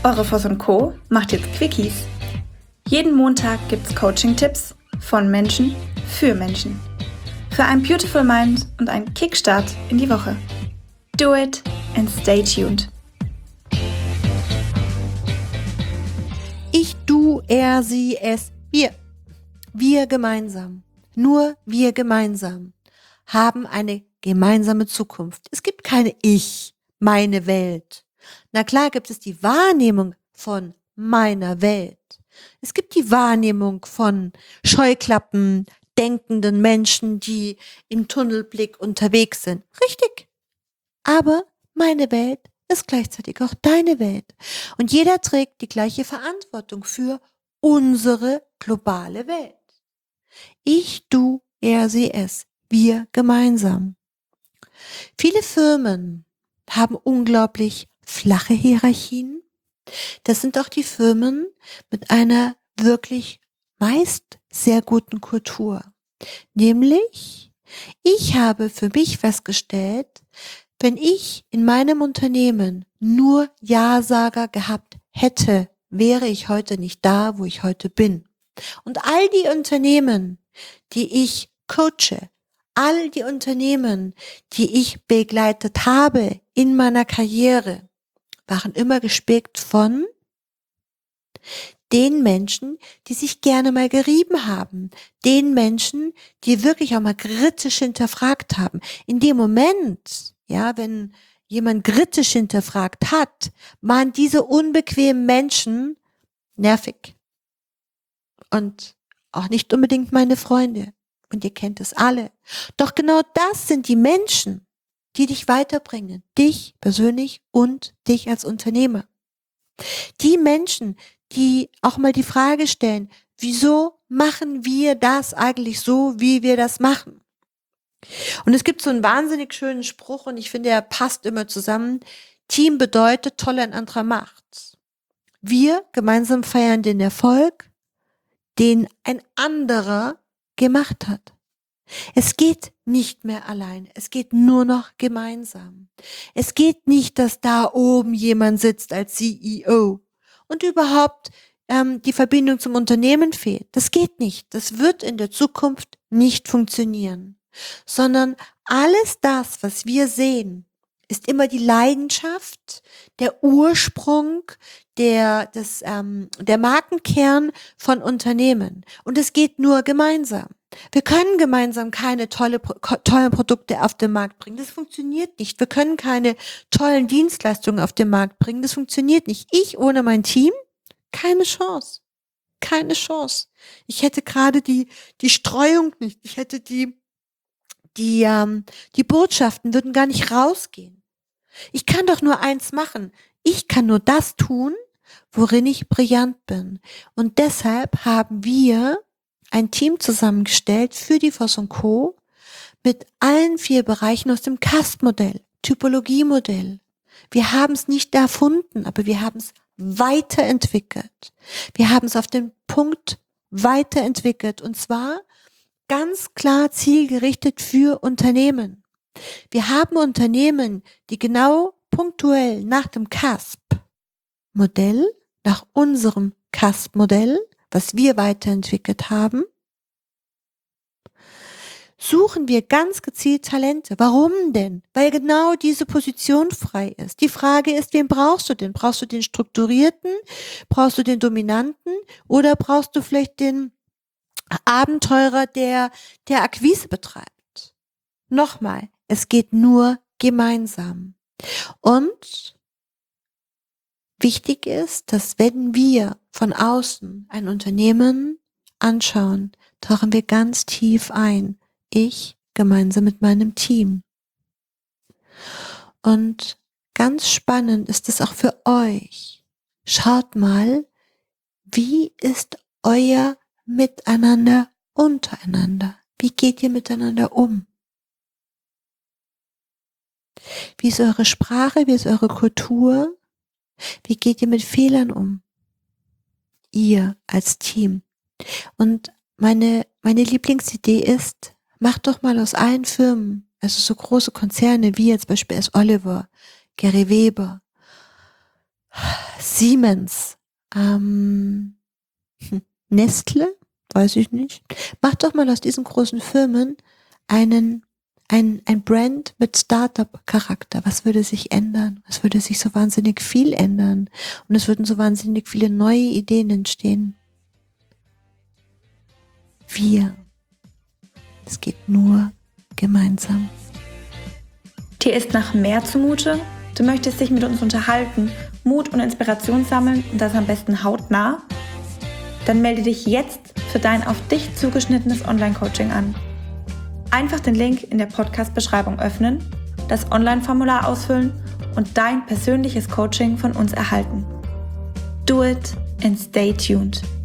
Eure Voss & Co. macht jetzt Quickies. Jeden Montag gibt's Coaching-Tipps von Menschen für Menschen. Für ein Beautiful Mind und einen Kickstart in die Woche. Do it and stay tuned. Ich, du, er, sie, es, wir. Wir gemeinsam. Nur wir gemeinsam haben eine gemeinsame Zukunft. Es gibt keine Ich, meine Welt. Na klar gibt es die Wahrnehmung von meiner Welt. Es gibt die Wahrnehmung von Scheuklappen, denkenden Menschen, die im Tunnelblick unterwegs sind. Richtig. Aber meine Welt ist gleichzeitig auch deine Welt. Und jeder trägt die gleiche Verantwortung für unsere globale Welt. Ich, du, er, sie, es. Wir gemeinsam. Viele Firmen haben unglaublich flache Hierarchien. Das sind auch die Firmen mit einer wirklich meist sehr guten Kultur. Nämlich, ich habe für mich festgestellt, wenn ich in meinem Unternehmen nur Ja-Sager gehabt hätte, wäre ich heute nicht da, wo ich heute bin. Und all die Unternehmen, die ich coache, all die Unternehmen, die ich begleitet habe in meiner Karriere, waren immer gespickt von den Menschen, die sich gerne mal gerieben haben, den Menschen, die wirklich auch mal kritisch hinterfragt haben. In dem Moment, ja, wenn jemand kritisch hinterfragt hat, waren diese unbequemen Menschen nervig und auch nicht unbedingt meine Freunde. Und ihr kennt es alle. Doch genau das sind die Menschen, die dich weiterbringen, dich persönlich und dich als Unternehmer. Die Menschen, die auch mal die Frage stellen, wieso machen wir das eigentlich so, wie wir das machen? Und es gibt so einen wahnsinnig schönen Spruch und ich finde, er passt immer zusammen. Team bedeutet, Tolle ein anderer macht's. Wir gemeinsam feiern den Erfolg, den ein anderer gemacht hat. Es geht nicht mehr allein, es geht nur noch gemeinsam. Es geht nicht, dass da oben jemand sitzt als CEO und überhaupt die Verbindung zum Unternehmen fehlt. Das geht nicht, das wird in der Zukunft nicht funktionieren, sondern alles das, was wir sehen, ist immer die Leidenschaft, der Ursprung, der Markenkern von Unternehmen. Und es geht nur gemeinsam. Wir können gemeinsam keine tollen Produkte auf den Markt bringen. Das funktioniert nicht. Wir können keine tollen Dienstleistungen auf den Markt bringen. Das funktioniert nicht. Ich ohne mein Team, keine Chance. Keine Chance. Ich hätte gerade die Streuung nicht. Ich hätte die Botschaften würden gar nicht rausgehen. Ich kann doch nur eins machen. Ich kann nur das tun, worin ich brillant bin. Und deshalb haben wir ein Team zusammengestellt für die Voss & Co. mit allen 4 Bereichen aus dem CAST-Modell, Typologie-Modell. Wir haben es nicht erfunden, aber wir haben es weiterentwickelt. Wir haben es auf den Punkt weiterentwickelt und zwar ganz klar zielgerichtet für Unternehmen. Wir haben Unternehmen, die genau punktuell nach dem CASP-Modell, nach unserem CASP-Modell, was wir weiterentwickelt haben, suchen wir ganz gezielt Talente. Warum denn? Weil genau diese Position frei ist. Die Frage ist, wen brauchst du denn? Brauchst du den Strukturierten? Brauchst du den Dominanten? Oder brauchst du vielleicht den Abenteurer, der Akquise betreibt? Nochmal, es geht nur gemeinsam. Und wichtig ist, dass wenn wir von außen ein Unternehmen anschauen, tauchen wir ganz tief ein. Ich gemeinsam mit meinem Team. Und ganz spannend ist es auch für euch. Schaut mal, wie ist euer Miteinander untereinander? Wie geht ihr miteinander um? Wie ist eure Sprache? Wie ist eure Kultur? Wie geht ihr mit Fehlern um? Ihr als Team. Und meine Lieblingsidee ist, macht doch mal aus allen Firmen, also so große Konzerne wie jetzt beispielsweise Oliver, Gary Weber, Siemens, Nestle, weiß ich nicht. Mach doch mal aus diesen großen Firmen ein Brand mit Startup-Charakter. Was würde sich ändern? Was würde sich so wahnsinnig viel ändern? Und es würden so wahnsinnig viele neue Ideen entstehen. Es geht nur gemeinsam. Dir ist nach mehr zumute? Du möchtest dich mit uns unterhalten, Mut und Inspiration sammeln und das am besten hautnah? Dann melde dich jetzt für dein auf dich zugeschnittenes Online-Coaching an. Einfach den Link in der Podcast-Beschreibung öffnen, das Online-Formular ausfüllen und dein persönliches Coaching von uns erhalten. Do it and stay tuned.